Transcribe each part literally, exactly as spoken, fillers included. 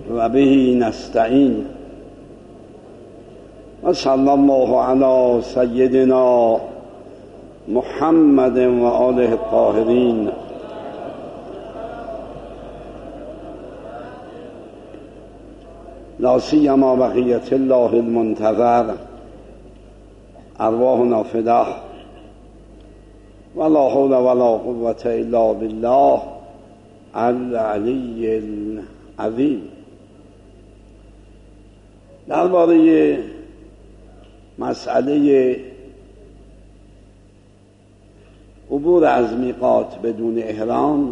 و به نستعین و صلی الله علی سیدنا محمد و آله الطاهرین. لا سیما بقیت الله المنتظر، ارواحنا فداه ولا حول ولا قوة الا بالله العلی العظیم. درباره مسئله عبور از میقات بدون احرام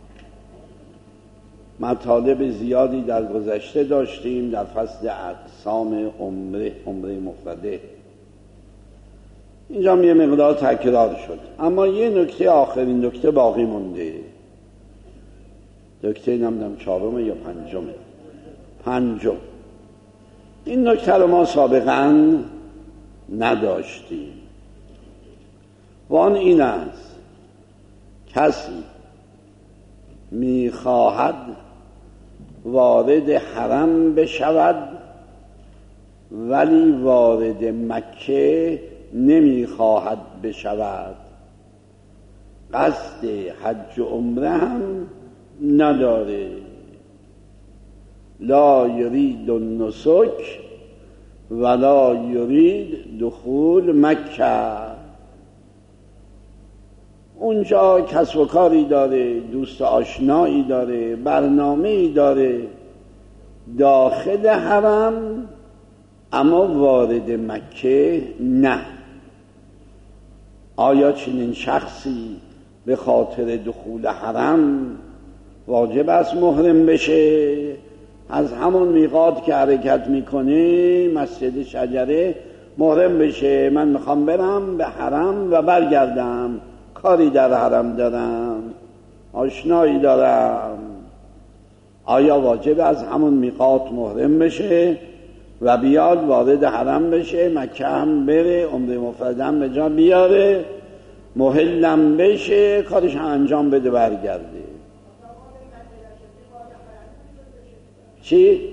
مطالب زیادی در گذشته داشتیم در فصل اقسام عمره عمره مفرده. اینجا یه مقدار تکرار شد، اما یه نکته، آخرین نکته باقی مونده. نکته نمیدونم چهارم یا پنجمه. پنجم. این نکته رو ما سابقا نداشتیم و آن این است: کسی میخواهد وارد حرم بشود ولی وارد مکه نمیخواهد بشود، قصد حج و عمره هم نداره، لا یرید النسک ولا یرید دخول مکه، اونجا کسب و کاری داره، دوست آشنایی داره، برنامه‌ای داره داخل حرم، اما وارد مکه نه. آیا چنین شخصی به خاطر دخول حرم واجب است محرم بشه؟ از همون میقات که حرکت میکنه مسجد شجره محرم بشه، من میخوام برم به حرم و برگردم، کاری در حرم دارم، آشنایی دارم، آیا واجب از همون میقات محرم بشه و بیاد وارد حرم بشه، مکه هم بره، عمره مفردم به جا بیاره، محلم بشه، کارش انجام بده برگرده؟ چی؟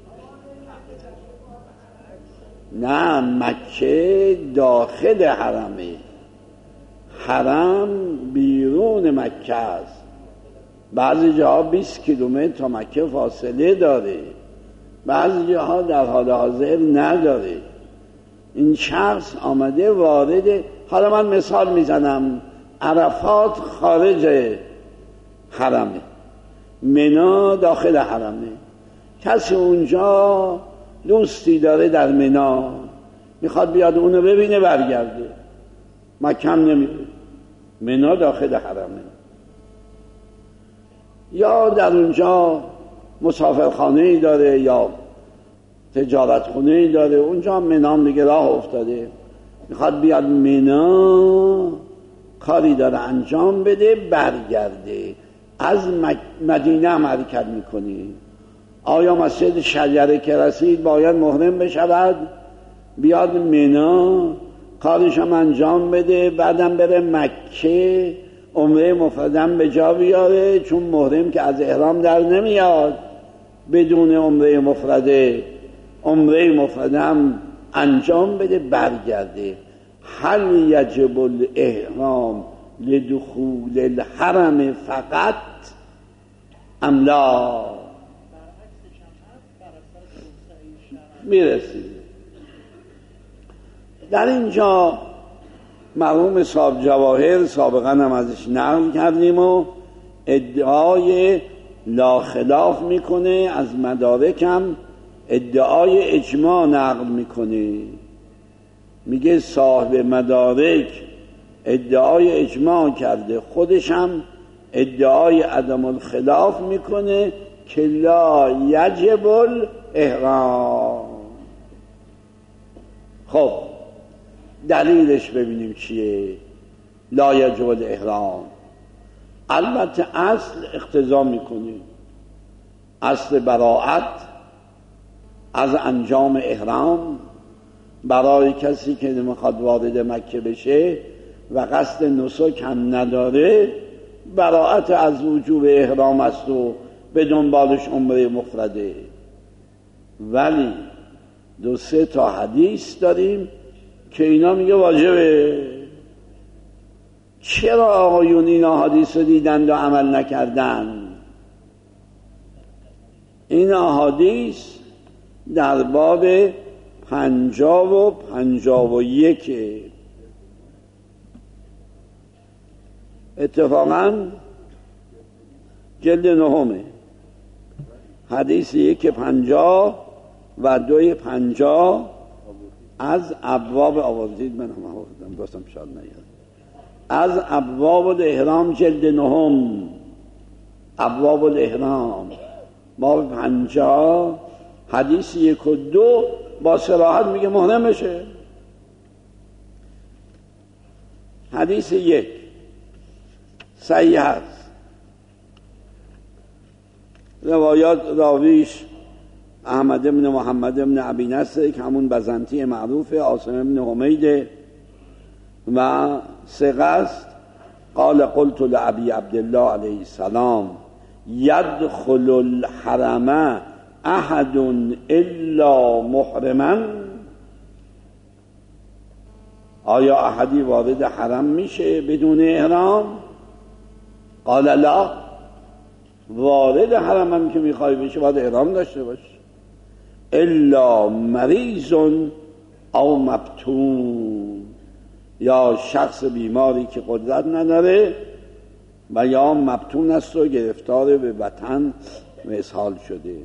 نه، مکه داخل حرمه، حرم بیرون مکه است. بعضی جاها بیست کیلومتر تا مکه فاصله داره، بعضی جاها در حال حاضر نداره. این شخص آمده وارد، حالا من مثال میزنم، عرفات خارج حرمه، منی داخل حرمه، کسی اونجا دوستی داره در منی، میخواد بیاد اونو ببینه برگرده، مکه هم نمیره، منی داخل حرمه. یا در اونجا مسافرخانه‌ای داره یا تجارتخانه‌ای داره، اونجا منام دیگه راه افتاده، میخواد بیاد منی، کاری داره انجام بده برگرده. از مدینه هم حرکت میکنی، آیا مسجد شجره که رسید باید محرم بشود، بیاد منی، کارش هم انجام بده، بعدم بره مکه، عمره مفردم به جا بیاره، چون محرم که از احرام در نمیاد بدون عمره مفرده، عمره مفردم انجام بده برگرده. هل یجب الاحرام لدخول الحرم فقط ام لا؟ میرسید در اینجا مرحوم صاحب جواهر سابقا هم ازش نقل کردیم و ادعای لا خلاف میکنه، از مدارکم ادعای اجماع نقل میکنه، میگه صاحب مدارک ادعای اجماع کرده، خودش هم ادعای عدم الخلاف میکنه که لا یجب الاحرام. خب دلیلش ببینیم چیه لا یجب الاحرام. البته اصل اقتضا میکنه، اصل براءت از انجام احرام برای کسی که نمیخواد وارد مکه بشه و قصد نسک هم نداره، براءت از وجوب احرام است و به دنبالش عمره مفرده. ولی دو سه تا حدیث داریم که اینا میگه واجبه. چرا آقایون اینا حدیث رو دیدند و عمل نکردن؟ این احادیث در باب پنجاه و پنجاه و یک اتفاقا جلد نهمه، حدیث یک پنجاه و دوی پنجاه از ابواب آوازید من هم آوردم دوستم شاد نیاد از ابواب الاحرام جلد نهم، ابواب الاحرام باب پنجاه حدیث یک و دو با صراحت میگه محرم بشه. حدیث یک صحیح است، روایات راویش احمد بن محمد بن ابی نصر که همون بزنطی معروفه، عاصم بن حمید و ثقه است. قال قلت لابی عبدالله علیه السلام یدخل الحرم احد الا محرما، آیا احدی وارد حرم میشه بدون احرام؟ قال لا، وارد حرم هم که میخوای بشه باید احرام داشته باشه. الا مریض او مبتون، یا شخص بیماری که قدرت نداره و یا مبتون است و گرفتار به وطن و اسهال شده.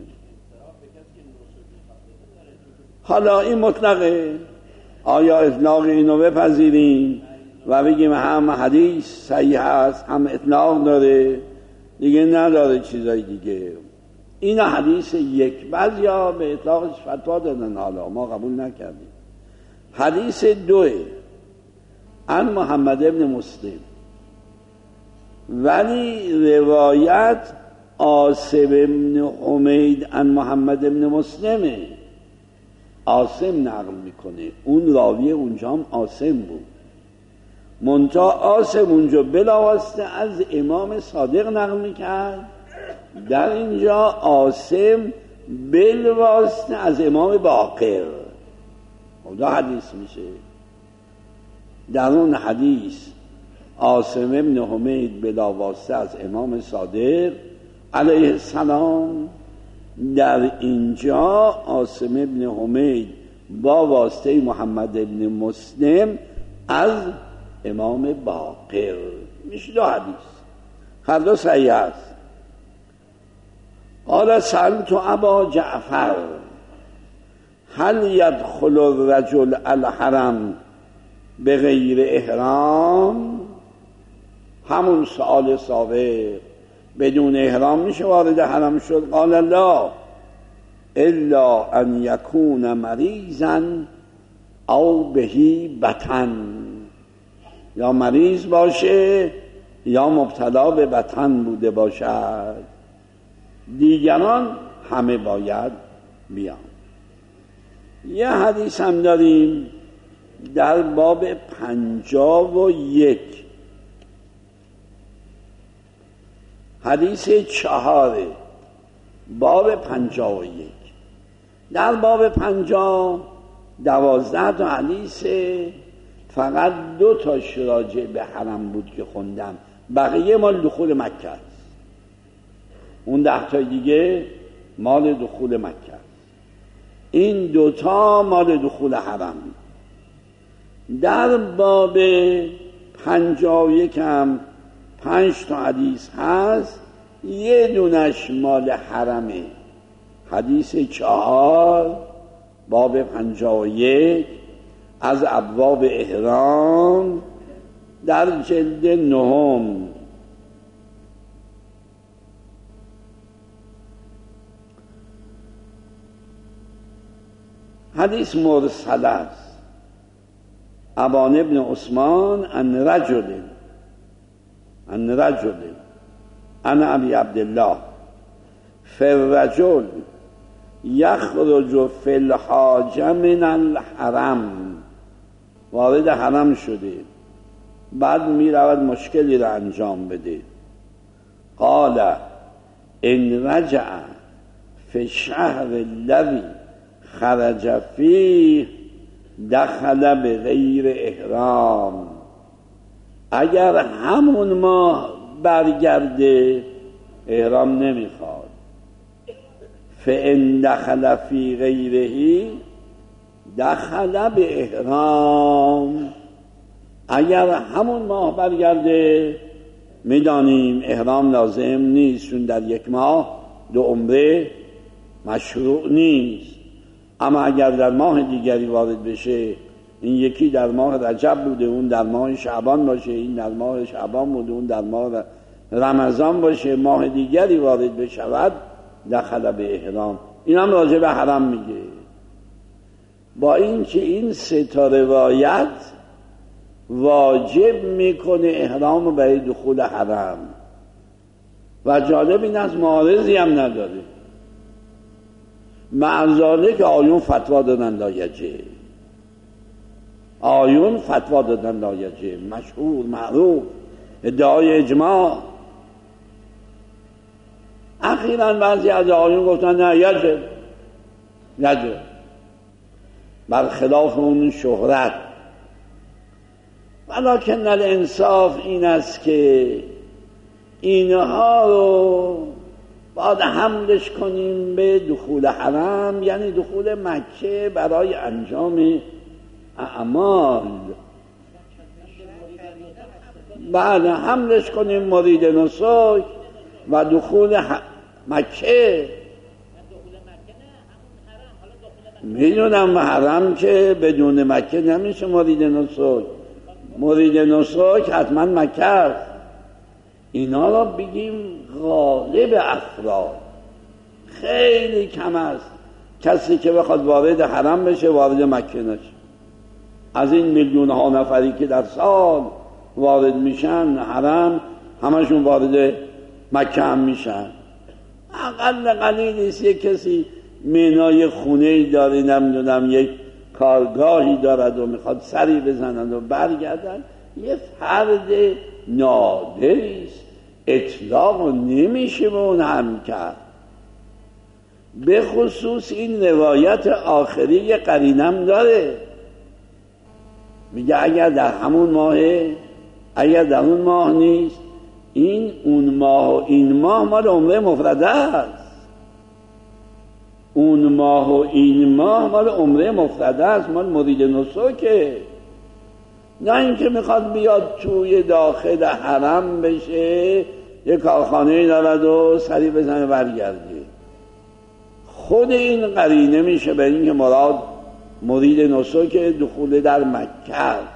حالا این مطلقه، آیا اطلاق اینو بپذیریم و بگیم هم حدیث صحیح است هم اطلاق داره دیگه نداره چیزای دیگه؟ این حدیث یک، بعضیا به اطلاقش فتوا دادن، حالا ما قبول نکردیم. حدیث دوه عن محمد ابن مسلم، ولی روایت عاصم ابن حمید عن محمد ابن مسلمه، عاصم نقل میکنه، اون راوی اونجا هم عاصم بود، منتها عاصم اونجا بلاواسطه از امام صادق نقل میکرد، در اینجا عاصم بلواسطه از امام باقر. دو حدیث میشه. در اون حدیث عاصم ابن حمید بلاواسطه از امام صادق علیه السلام، در اینجا عاصم ابن حمید با واسطه محمد ابن مسلم از امام باقر. میشه دو حدیث، هر دو صحیح است. قال سألت ابا جعفر هل يدخل الرجل الحرم بغیر احرام؟ همون سؤال سابق، بدون احرام میشه وارد حرم شد؟ قال لا الا ان يكون مریضا او بهی بطن، یا مریض باشه یا مبتلا به بطن بوده باشد، دیگران همه باید بیان. یه حدیث هم داریم در باب پنجاه و یک، حدیث چهاره باب پنجاه و یک. در باب پنجاه دوازده تا حدیث، فقط دو تاش راجع به حرم بود که خوندم، بقیه مال دخول مکه است. اون ده تا دیگه مال دخول مکه است، این دوتا مال دخول حرم. در باب پنجاه و یک هم پنج تا حدیث هست، یه دونش مال حرمه، حدیث چهار باب پنجاه و یک از ابواب احرام در جلد نهم. حدیث مرسل است، ابان ابن عثمان ان رجل ان رجل ان ابی عبدالله فالرجل یخرج فی الحاجه من الحرم، وارد حرم شده بعد می رود مشکلی را انجام بده. قال ان رجع فی شهر الذی خرج فیه دخل به غیر احرام. اگر همون ماه برگرده احرام نمیخواد. فان دخل فی غیره دخل به احرام. اگر همون ماه برگرده میدانیم احرام لازم نیست، چون در یک ماه دو عمره مشروع نیست. اما اگر در ماه دیگری وارد بشه، این یکی در ماه رجب بوده، اون در ماه شعبان باشه، این در ماه شعبان بوده، اون در ماه رمضان باشه، ماه دیگری وارد بشود دخل به احرام. این هم راجع به حرم میگه. با این که این سه تا روایت واجب میکنه احرام برای دخول حرم و جالب این از معارضی هم نداره. معذاله که آیون فتوا دادن لایجه، آیون فتوا دادن لایجه، مشهور معروف، ادعای اجماع. اخیراً بعضی از آیون گفتن نه یجب یجب، برخلاف اون شهرت. ولکن الانصاف این است که اینها رو باید حملش کنیم به دخول حرم، یعنی دخول مکه برای انجام اعمال. بعد حملش کنیم مرید نسک و دخول مکه. میدونم حرم که بدون مکه نمیشه مرید نسک. مرید نسک حتما مکه است. اینا را بگیم غالب افراد، خیلی کم است کسی که بخواد وارد حرم بشه وارد مکه نشه. از این میلیون ها نفری که در سال وارد میشن حرم، همشون وارد مکه هم میشن. اقل قلیل است یک کسی منای خونه‌ای داره، نمیدونم یک کارگاهی دارد و میخواد سری بزنن و برگردن، یه فرد نادری است، اطلاق نمیشه به اون هم کرد. به خصوص این روایت آخری قرینم داره، میگه اگر در همون ماهه، اگر در اون ماه نیست، این اون ماه و این ماه مال عمره مفرده است. اون ماه و این ماه مال عمره مفرده است، مال مرید نسکه. نه اینکه میخواد بیاد توی داخل حرم بشه، یه کارخانه دارد و سری بزنه برگرده. خود این قرینه میشه به این که مراد مرید نسک دخول در مکه است.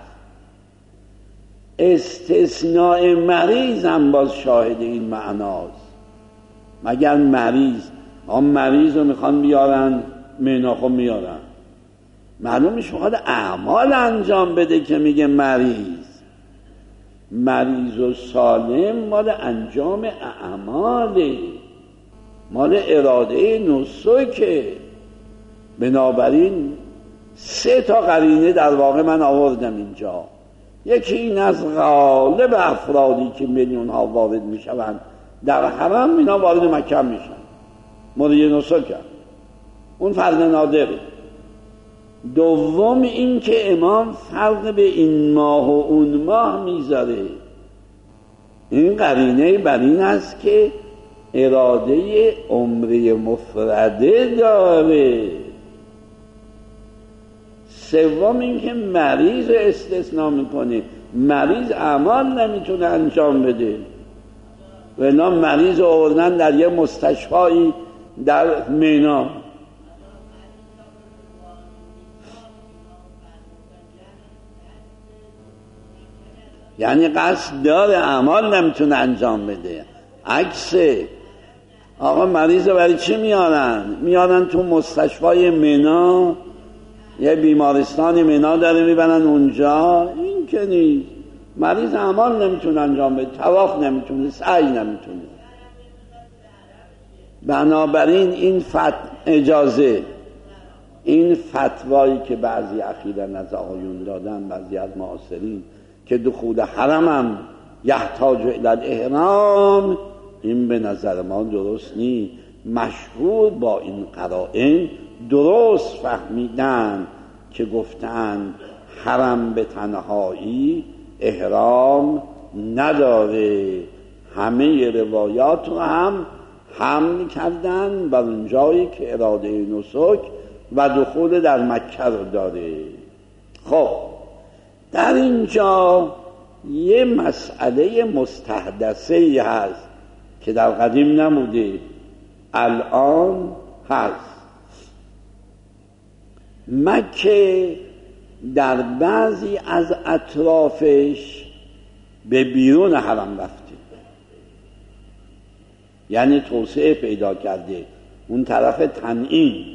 استثناء مریض هم باز شاهد این معناست. مگر مریض، هم مریض رو میخوان بیارن مناخو میارن، معلوم میشه میخواد اعمال انجام بده که میگه مریض. مریض و سالم مال انجام اعماله، مال اراده نسکه. بنابراین سه تا قرینه در واقع من آوردم اینجا. یکی این از غالب افرادی که میلیون ها وارد میشوند در حرم، اینا وارد مکه میشن، مرید نسک، اون فرد نادره. دوم این که امام فرق به این ماه و اون ماه میذاره. این قرینه بر این است که اراده عمره مفرده داره. سوم این که مریض استثناء میکنه، مریض اعمال نمیتونه انجام بده. و اینا مریض آوردن در یه مستشفایی در مینا، یعنی قصد داره اعمال نمیتونه انجام بده. عکسه. آقا مریض برای چی میارن؟ میارن تو مستشفای مینا، یه بیمارستان مینا داره، میبرن اونجا. این که نیست. مریض اعمال نمیتونه انجام بده، طواف نمیتونه، سعی نمیتونه. بنابراین این فت... اجازه این فتوایی که بعضی اخیراً از آقایون دادن، بعضی از معاصرین، که دخول حرم هم یحتاج الی الاحرام، این به نظر ما درست نیست. مشهور با این قرائن درست فهمیدن که گفتن حرم به تنهایی احرام نداره. همه روایات رو هم حمل کردن بر اون جایی که اراده نسک و دخول در مکه رو داره. خب در اینجا یه مسئله مستحدثه‌ای هست که در قدیم نبوده، الان هست. مکه در بعضی از اطرافش به بیرون حرم رفته، یعنی توسعه پیدا کرده. اون طرف تنعیم،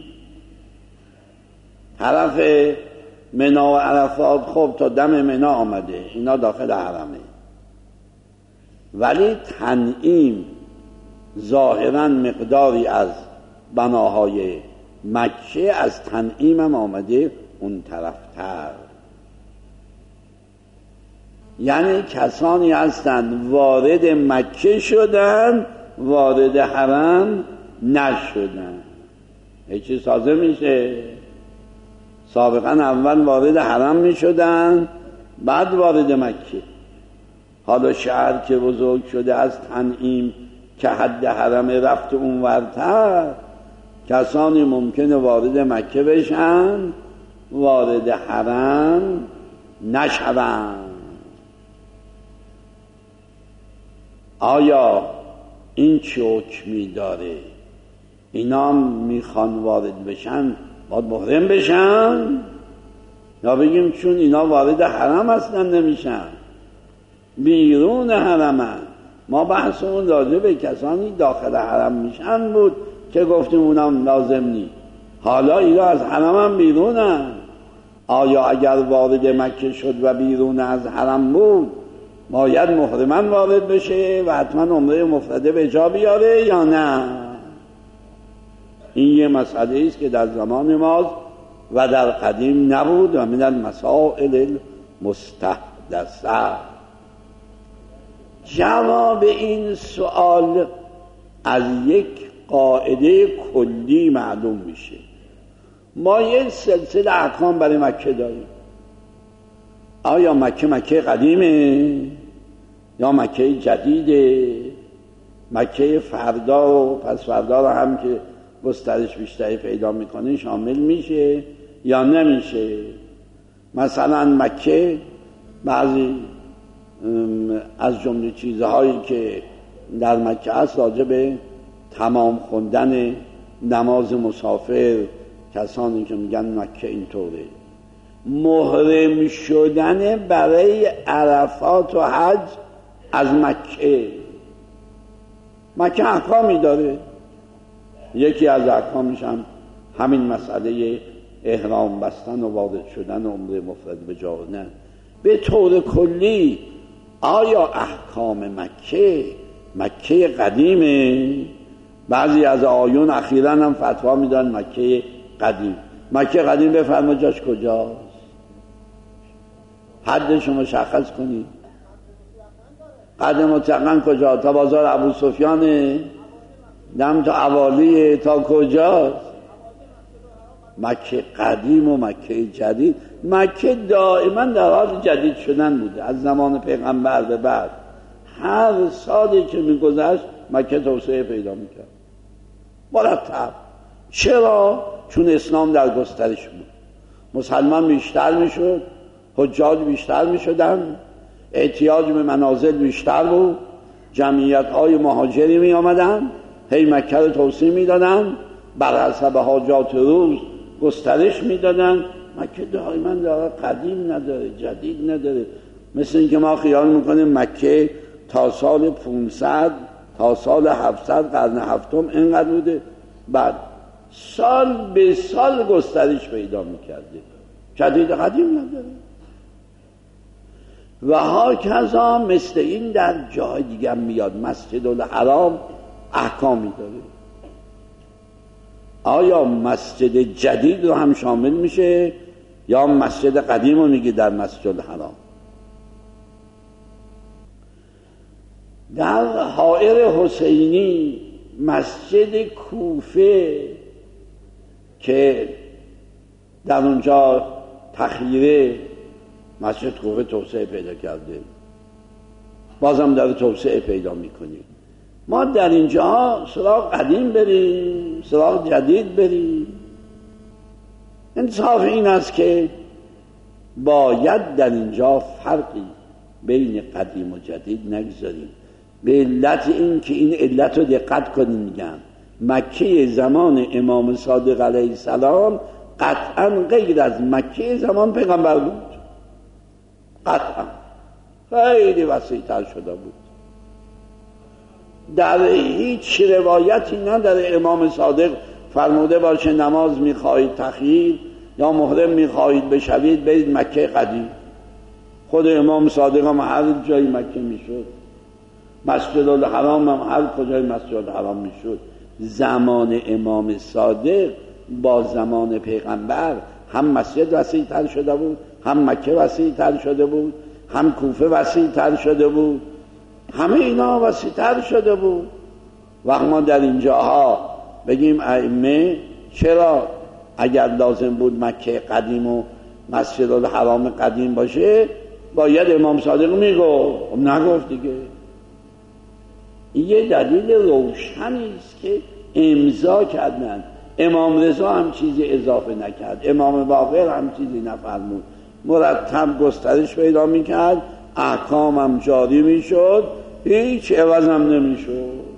طرف منا و عرفات، خب تا دم منا آمده، اینا داخل حرمه، ولی تنعیم ظاهراً مقداری از بناهای مکه از تنعیم هم آمده اون طرفتر. یعنی کسانی هستند وارد مکه شدن وارد حرم نشدن. هیچی سازه میشه؟ سابقا اول وارد حرم میشدن بعد وارد مکه. حالا شهر که بزرگ شده از تنعیم که حد حرم رفت اون ورتر، کسانی ممکنه وارد مکه بشن وارد حرم نشون. آیا این چه حکمی داره؟ اینا میخوان وارد بشن باید محرم بشن، یا بگیم چون اینا وارد حرم اصلا نمیشن بیرون حرمن؟ ما بحثمون راجع به کسانی داخل حرم میشن بود که گفتیم اونم لازم نی. حالا اینا از حرم هم بیرونن. آیا اگر وارد مکه شد و بیرون از حرم بود باید محرمن وارد بشه و حتما عمره مفرده به جا بیاره یا نه؟ این یه مسئله است که در زمان ماست و در قدیم نبود و من المسائل المستحدثه. جواب این سوال از یک قاعده کلی معلوم میشه. ما یه سلسله احکام برای مکه داریم. آیا مکه مکه قدیمه یا مکه جدیده؟ مکه فردا و پس فردا رو هم که گسترش بیشتری پیدا میکنه شامل میشه یا نمیشه؟ مثلا مکه بعضی از جمله چیزهایی که در مکه هست راجع به تمام خوندن نماز مسافر، کسانی که میگن مکه اینطوره، محرم شدن برای عرفات و حج از مکه. مکه احکامی داره، یکی از احکامش هم همین مسئله احرام بستن و وارد شدن و عمره مفرد به جا نه. به طور کلی آیا احکام مکه مکه قدیمه؟ بعضی از آیون اخیراً هم فتوا میدن مکه قدیم. مکه قدیم بفرما جاش کجاست؟ حدش رو مشخص کنید. قدم مطلقاً کجا؟ تا بازار ابو سفیانه؟ دم تا اوالیه؟ تا کجاست؟ مکه قدیم و مکه جدید. مکه دائما در حال جدید شدن بوده از زمان پیغمبر به بعد. هر سالی که میگذشت مکه توسعه پیدا میکرد مرتب. چرا؟ چون اسلام در گسترش بود، مسلمان بیشتر میشد، حجاج بیشتر میشدن، احتیاج به منازل بیشتر بود، جمعیت های مهاجری می آمدن، هی مکه رو توسعه میدادن، بر حسب حاجات روز گسترش میدادن. مکه دائما داره قدیم نداره جدید نداره. مثل اینکه ما خیال میکنیم مکه تا سال پانصد تا سال هفتصد قرن هفتم اینقدر بوده، بعد سال به سال گسترش پیدا میکرده، جدید قدیم نداره. و ها کذا مثل این در جای دیگه میاد. مسجد الحرام احکامی داره. آیا مسجد جدید رو هم شامل میشه یا مسجد قدیم رو میگه در مسجد الحرام؟ در حائر حسینی مسجد کوفه که در اونجا تخییره مسجد کوفه توسعه پیدا کرده، بازم داره توسعه پیدا میکنه. ما در اینجا سراغ قدیم بریم، سراغ جدید بریم. انصاف این است که باید در اینجا فرقی بین قدیم و جدید نگذاریم، به علت این که این علت رو دقت کنیم. میگم مکه زمان امام صادق علیه السلام قطعا غیر از مکه زمان پیغمبر بود، قطعا خیلی وسیع‌تر شده بود. در هیچ روایتی نداره امام صادق فرموده باشه نماز میخواهید تخییر یا محرم میخواهید بشوید برید مکه قدیم. خود امام صادق هم هر جای مکه میشد، مسجد الحرام هم هر کجای مسجد الحرام میشد. زمان امام صادق با زمان پیغمبر هم مسجد وسیع تر شده بود، هم مکه وسیع تر شده بود، هم کوفه وسیع تر شده بود، همه اینا وسیع تر شده بود. وقت ما در اینجاها بگیم ائمه چرا اگر لازم بود مکه قدیم و مسجد الحرام قدیم باشه باید امام صادق میگفت، نگفت دیگه. یه دلیل روشنی است که امضا کردن. امام رضا هم چیزی اضافه نکرد، امام باقر هم چیزی نفرمود، مرتب گسترش پیدا میکرد، احکام هم جاری میشد، هیچ عوض هم نمیشد.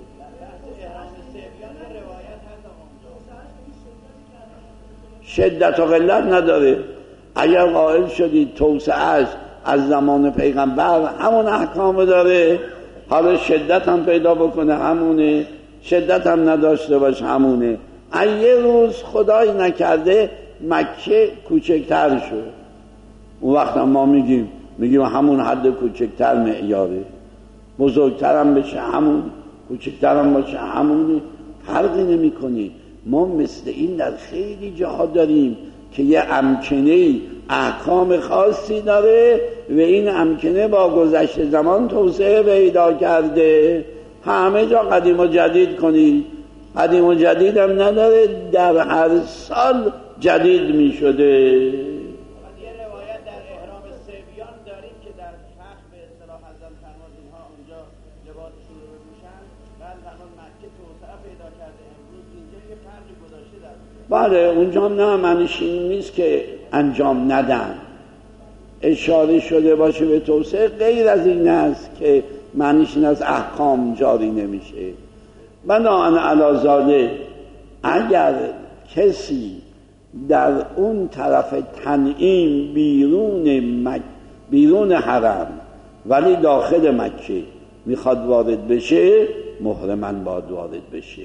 شدت و قلت نداره. اگر قائل شدید توسعه‌اش از زمان پیغمبر همون احکام داره، حالا شدت هم پیدا بکنه همونه، شدت هم نداشته باشه همونه. یه روز خدای نکرده مکه کوچکتر شد، اون وقت هم ما میگیم میگیم همون حد کوچکتر معیاره، بزرگتر هم بشه همون، کوچکتر هم باشه همونه، فرقی نمی کنی. ما مثل این در خیلی جاها داریم که یه امکنه احکام خاصی داره و این امکنه با گذشت زمان توسعه پیدا کرده. همه جا قدیم و جدید کنی، قدیم و جدید هم نداره، در هر سال جدید می شده. یه روایت در احرام سویان داریم که در فخر به اصطلاح حضرت فرمود اینها اونجا لباسشون رو بپوشن، بعد فرمود مکه توسعه پیدا کرده، امروز اینجا یه فرقی گذاشته در بله اونجا نه معنیش این نیست که انجام ندن، اشاره شده باشه به توسعه، غیر از این است که معنیش این از احکام جاری نمیشه. بنابراین علازاده اگر کسی در اون طرف تنعیم بیرون مک... بیرون حرم ولی داخل مکه میخواد وارد بشه، محرماً باید وارد بشه.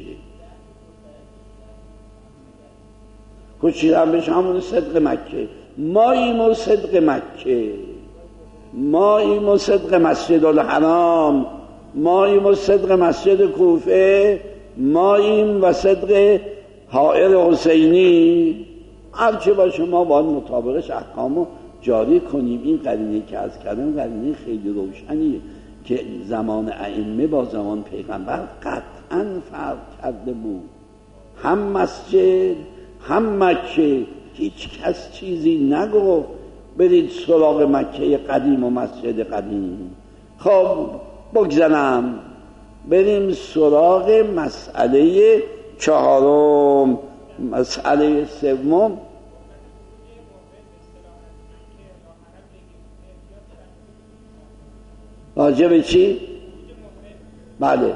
کچیدن بشه همون صدق مکه. ماییم و صدق مکه، ماییم و صدق مسجد الحرام، ماییم و صدق مسجد کوفه، ماییم و صدق حائر حسینی. هرچه باشه ما باید مطابقش احکامو جاری کنیم. این قرینه که از کردم قرینه خیلی روشنیه که زمان ائمه با زمان پیغمبر قطعاً فرق کرده بود. هم مسجد هم مکه، هیچ کس چیزی نگفت برید سراغ مکه قدیم و مسجد قدیم. خب بگذارم بریم سراغ مسئله چهارم. مسئله سوم راجع به چی؟ بله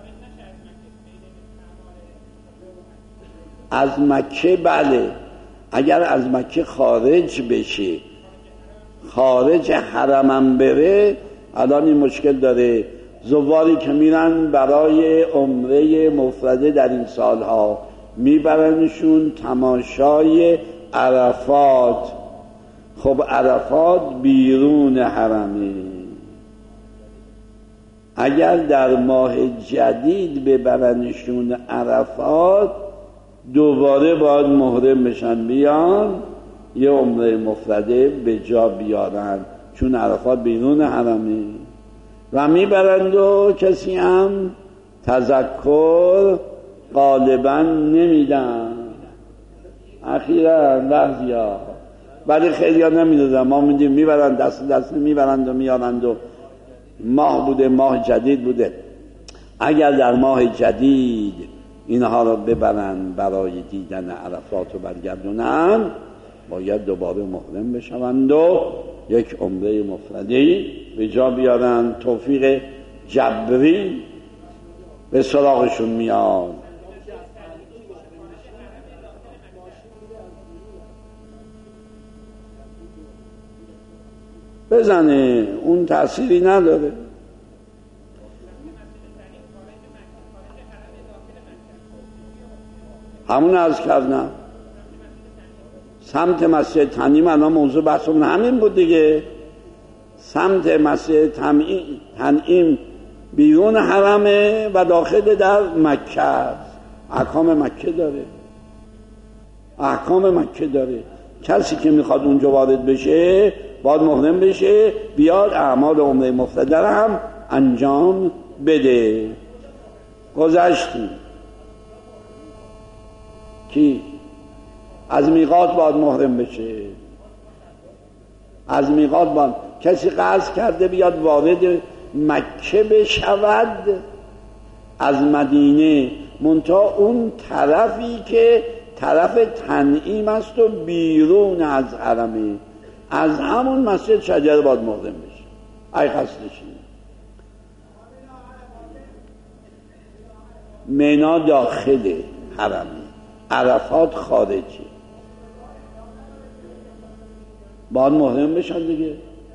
از مکه، بله اگر از مکه خارج بشه، خارج حرمم بره، الان این مشکل داره. زواری که میرن برای عمره مفرده در این سالها میبرنشون تماشای عرفات. خب عرفات بیرون حرمه، اگر در ماه جدید ببرنشون عرفات دوباره باید محرم بشن بیان یه عمره مفرده به جا بیارن، چون عرفات بیرون حرمه. و میبرند و کسی هم تذکر غالبا نمیدن، اخیرا بعضیا، ولی خیلی ها نمیدادن. ما میدیم میبرن دست دست میبرند و میارند و ماه بوده، ماه جدید بوده. اگر در ماه جدید اینها را ببرن برای دیدن عرفات و برگردونن، باید دوباره محرم بشوند و یک عمره مفردی به جا بیارن. توفیق جبری به سراغشون میاد. بزنه، اون تأثیری نداره. همون عرض کردم سمت مسجد تنعیم، الان موضوع بحثمون همین بود دیگه. سمت مسجد تنعیم بیرون حرمه و داخل در مکه است. احکام مکه داره، احکام مکه داره. کسی که میخواد اونجا وارد بشه باید محرم بشه، بیاد اعمال عمره مفرده هم انجام بده. گذشتیم کی از میقات باید محرم بشه، از میقات باید. کسی قصد کرده بیاد وارد مکه بشود از مدینه، منتها اون طرفی که طرف تنعیم است و بیرون از حرمه، از همون مسجد شجره باید محرم بشه. ای قصدش مینا داخل حرمه، عرفات خارجی، باید محرم بشن دیگه.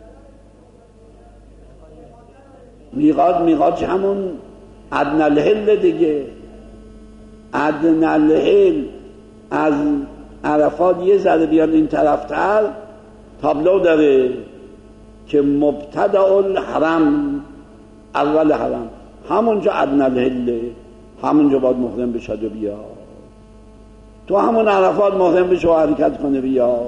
میقات میقات همون ادنی الحل دیگه. ادنی الحل از عرفات یه ذره بیان این طرفتر تابلو داره که مبتدأ الحرم، اول حرم، همونجا ادنی الحل، همونجا باید محرم بشد و بیاد. تو همون عرفات محرم بشه و حرکت کنه بیاد.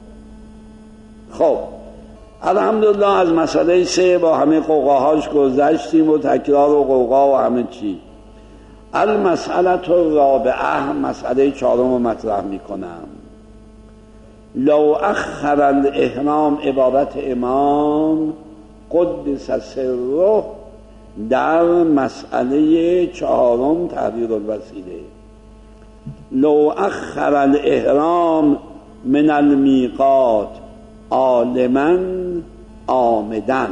خب الحمدلله از مسئله سه با همه قوقاهاش گذشتیم و تکرار و قوقا و همه چی. المسئله الرابعه، مسئله چهارم رو مطرح میکنم. لو اخر الاحرام، عبارت امام قدس سره در مسئله چهارم تحریر الوسیله. لو اخر الاحرام من المیقات عالما عامدا.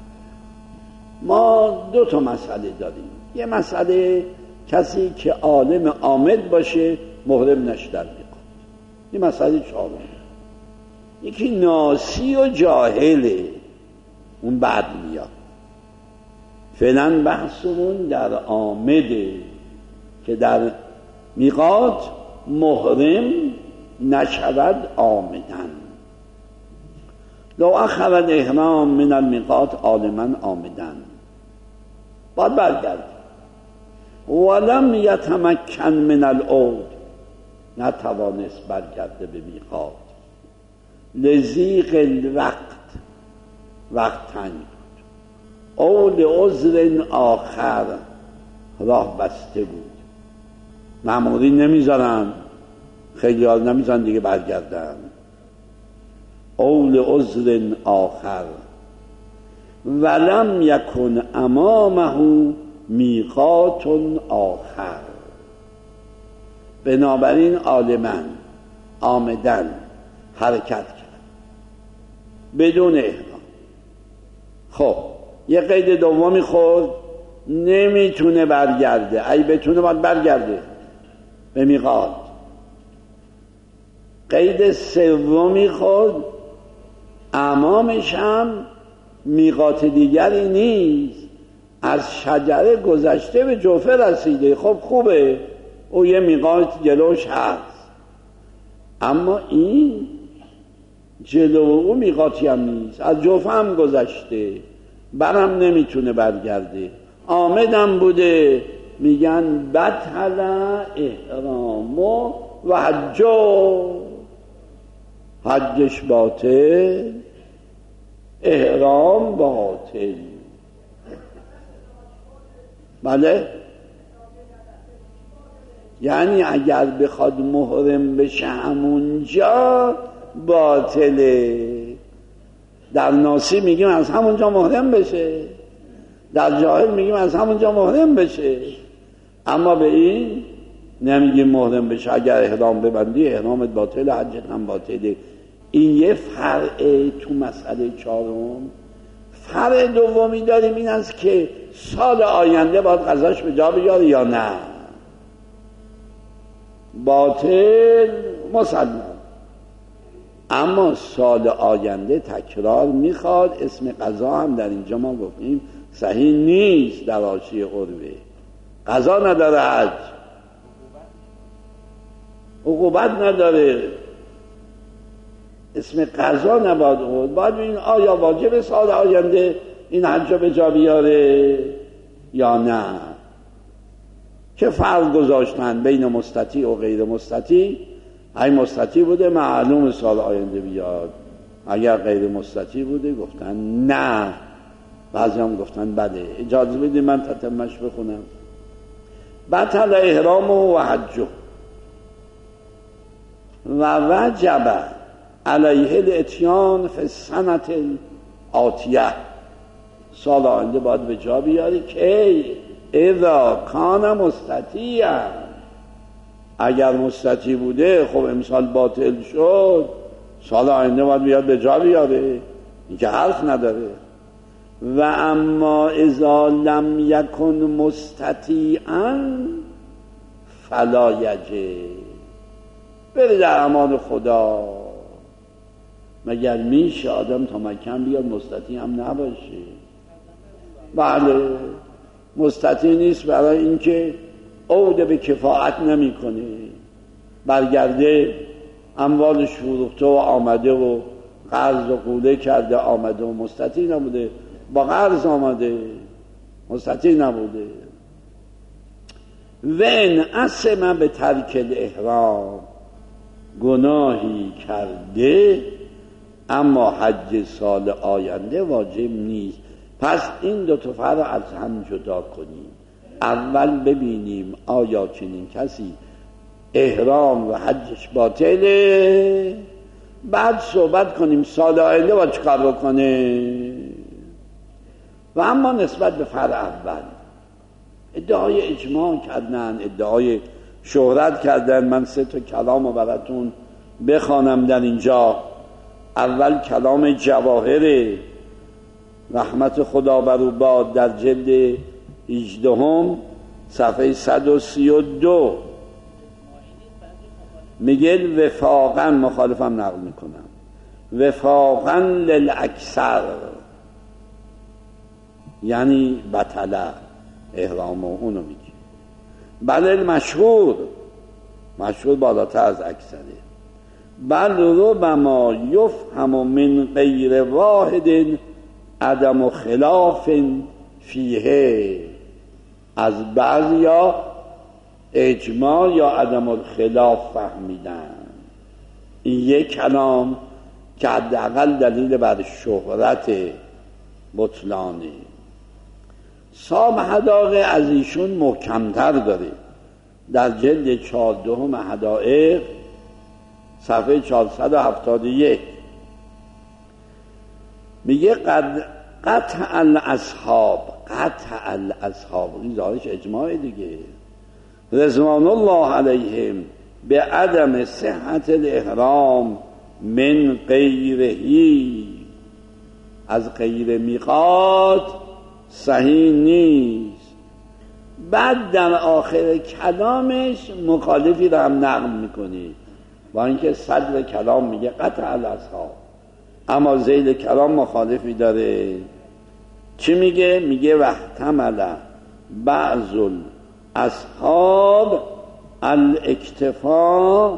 ما دو تا مسئله داریم. یه مسئله کسی که عالم عامد باشه محرم نشه در میقات، این مسئله چهارم. یکی ناسی و جاهله، اون بعد میاد. فعلا بحثمون در عامده که در میقات محرم نشود عامدن. لو اخر الاحرام من المیقات عالما عامدن، باید برگرد. ولم یتمکن من العود، نتوانست برگرده به میقات. لضیق الوقت، وقت تنگ بود. او لعذر آخر، راه بسته بود. معمولی نمیذارن، خیلی ها نمیذارن دیگه برگردن. او لعذر آخر ولم یکن امامه میقات آخر. بنابراین عالماً عامدن حرکت کرد بدون احرام. خب یه قید دومی خورد، نمیتونه برگرده. ای بتونه باید برگرده به میقات. قید سومی خورد، امامش هم میقات دیگری نیست، از شجره گذشته به جوفه رسیده. خب خوبه، او یه میقات جلوش هست، اما این جلو او میقاتی هم نیست، از جوفه هم گذشته، برم نمیتونه برگرده. آمدم بوده، میگن بطل احرام و حجو، حجش باطل، احرام باطل. بله یعنی اگر بخواد محرم بشه همونجا باطله. در ناسی میگیم از همونجا محرم بشه، در جاهل میگیم از همونجا محرم بشه، اما به این نمیگیم محرم بشه. اگر احرام ببندی احرامت باطل، حجت هم باطله. این یه فرع تو مسئله چهارم. فرع دومی داریم، این است که سال آینده باید قضاش به جا بیاره یا نه. باطل مسلمان، اما سال آینده تکرار میخواد. اسم قضا هم در اینجا ما گفتیم صحیح نیست در حاشیه قربه. قضا نداره، حج عقوبت نداره، اسم قضا نباید بود. باید این آیا واجب سال آینده این حج به جا بیاره یا نه. چه فرق گذاشتن بین مستطیع و غیر مستطیع؟ اگه مستطیع بوده معلوم سال آینده بیاد، اگر غیر مستطیع بوده گفتن نه. بعضی هم گفتن بله. اجازه بدید من تتمش بخونم. بطل احرام و حجه و وجب علیه الاتیان فی السنة الآتیه. سال آینده باید به جا بیاری که اذا کان مستطیعا، اگر مستطیع بوده خب امسال باطل شد، سال آینده باید بیاد به جا بیاره، این که حرف نداره. و اما اذا لم یکن مستطیعا فلا یجب. بره در امان خدا. مگر میشه آدم تا مکان بیاد مستطیع هم نباشه؟ بله، مستطیع نیست برای اینکه عود به کفاعت نمی کنه، برگرده اموالش فروخته و آمده و قرض و قوله کرده آمده و مستطیع نبوده، با قرض آمده مستطیع نبوده. و ان اسم به ترک الاحرام، گناهی کرده اما حج سال آینده واجب نیست. پس این دو تا فرق از هم جدا کنیم. اول ببینیم آیا چنین کسی احرام و حجش باطله، بعد صحبت کنیم سال آینده با چه کار بکنه. و اما نسبت به فرق اول ادعای اجماع کردن، ادعای شهرت کردن. من سه تا کلام رو براتون بخوانم در اینجا. اول کلام جواهر رحمت خدا بر او باد در جلد هجدهم صفحه صد و سی و دو میگه وفاقا، مخالفم نقل میکنم، وفاقا للاکثر، یعنی بطله احرام و اونو میگه. بل مشهور، مشهور بالاتر از اکثره. بل ربما یفهم من غیر واحد عدم خلاف فیه. از بعضیا اجماع یا عدم خلاف فهمیدن. این یک کلام که حداقل دلیل بر شهرت بطلانه. صاحب حدائق از ایشون محکمتر داره. در جلد چهاردهم حدائق صفحه چهارصد و هفتاد و یک میگه قد قطع الاصحاب، قطع الاصحاب این ظاهرش اجماع دیگه، رضوان الله علیهم به عدم صحت الاحرام من غیرهی، از غیر میقات صحیح نیست. بعد در آخر کلامش مخالفی را هم نقل میکنی، با اینکه صدر کلام میگه قطع الاصحاب، اما ذیل کلام مخالفی داره. چی میگه؟ میگه واحتمل بعض الاصحاب الاکتفاء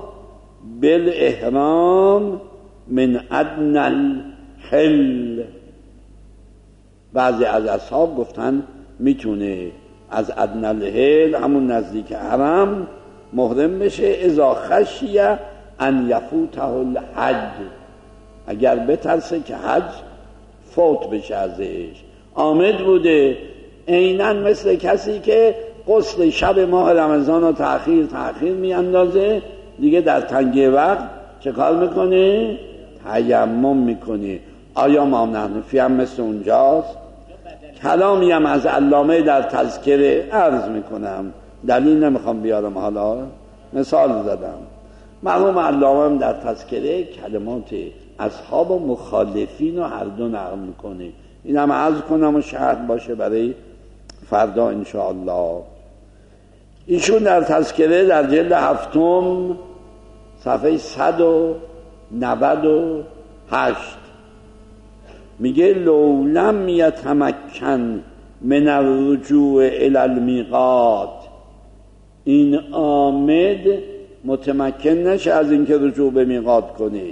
بالاحرام من ادنى الحل. بعضی از اصحاب گفتن میتونه از ادنى الحل، همون نزدیک حرم، محرم بشه اذا خشی ان یفوته الحج، اگر بترسه که حج فوت بشه ازش. آمد بوده عیناً مثل کسی که غسل شب ماه رمضان رو تأخیر تأخیر می اندازه، دیگه در تنگی وقت چه کار میکنه؟ تیمم میکنه. آیا ما نحنفی هم مثل اونجاست؟ کلامی هم از علامه در تذکره عرض میکنم، دلیل نمیخوام بیارم، حالا مثال زدم. مرحوم علامه هم در تذکره کلمات اصحاب و مخالفین رو هر دو نقل میکنه. این هم عرض کنم و شرح باشه برای فردا انشاءالله. ایشون در تذکره در جلد هفتم صفحه صد و نود و هشت میگه لولم یتمکن من الرجوع الی المیقات، این آمد متمکن نشه از اینکه رجوع به میقات کنه.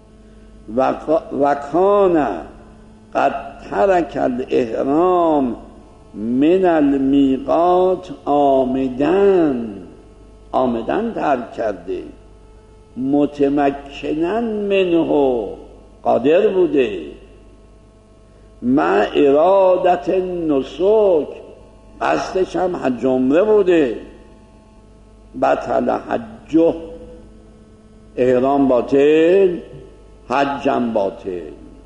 و کان قد ترک الاحرام من المیقات آمدن، آمدن ترک کرده، متمکنن منه قادر بوده، مع ارادت نسک قصدش هم حج عمره بوده، بطل حجه، احرام باطل، حجم باطل.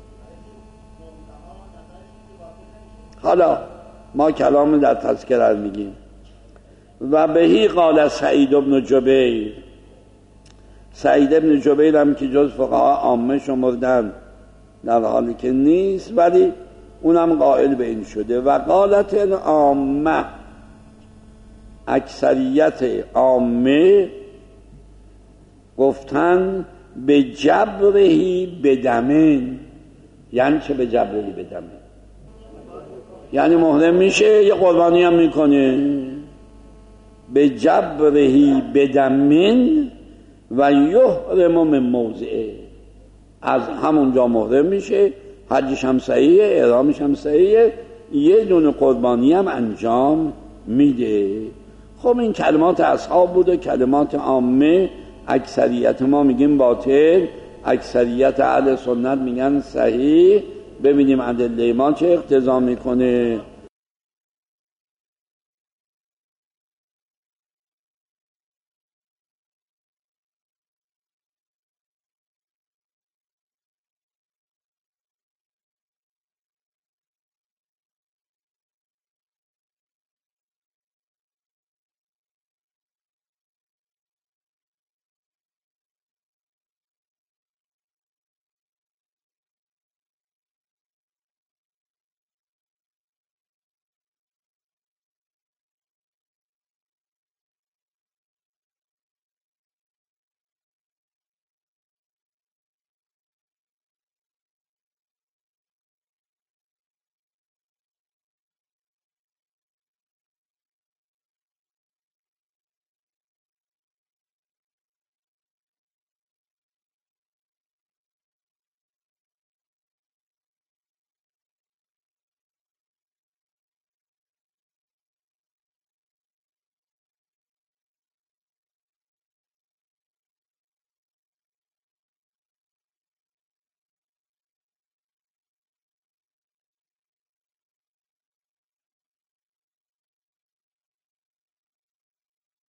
حالا ما کلام در تذکره میگیم. و بهی قال سعید بن جبیر، سعید بن جبیر هم که جز فقها عامه شمردن در حالی که نیست، ولی اونم قائل به این شده. و قالت عامه، اکثریت عامه گفتن به جبرهی بدمن. یعنی چه به جبرهی بدمن؟ یعنی محرم میشه یه قربانی هم میکنه. به جبرهی بدمن و یحرم من موضعه، از همونجا محرم میشه، حجش هم صحیحه، احرامش هم صحیحه، یه دونه قربانی هم انجام میده. خب این کلمات اصحاب بود و کلمات عامه. اکثریت ما میگیم باطل، اکثریت اهل سنت میگن صحیح. ببینیم ادله ما چه اقتضا میکنه.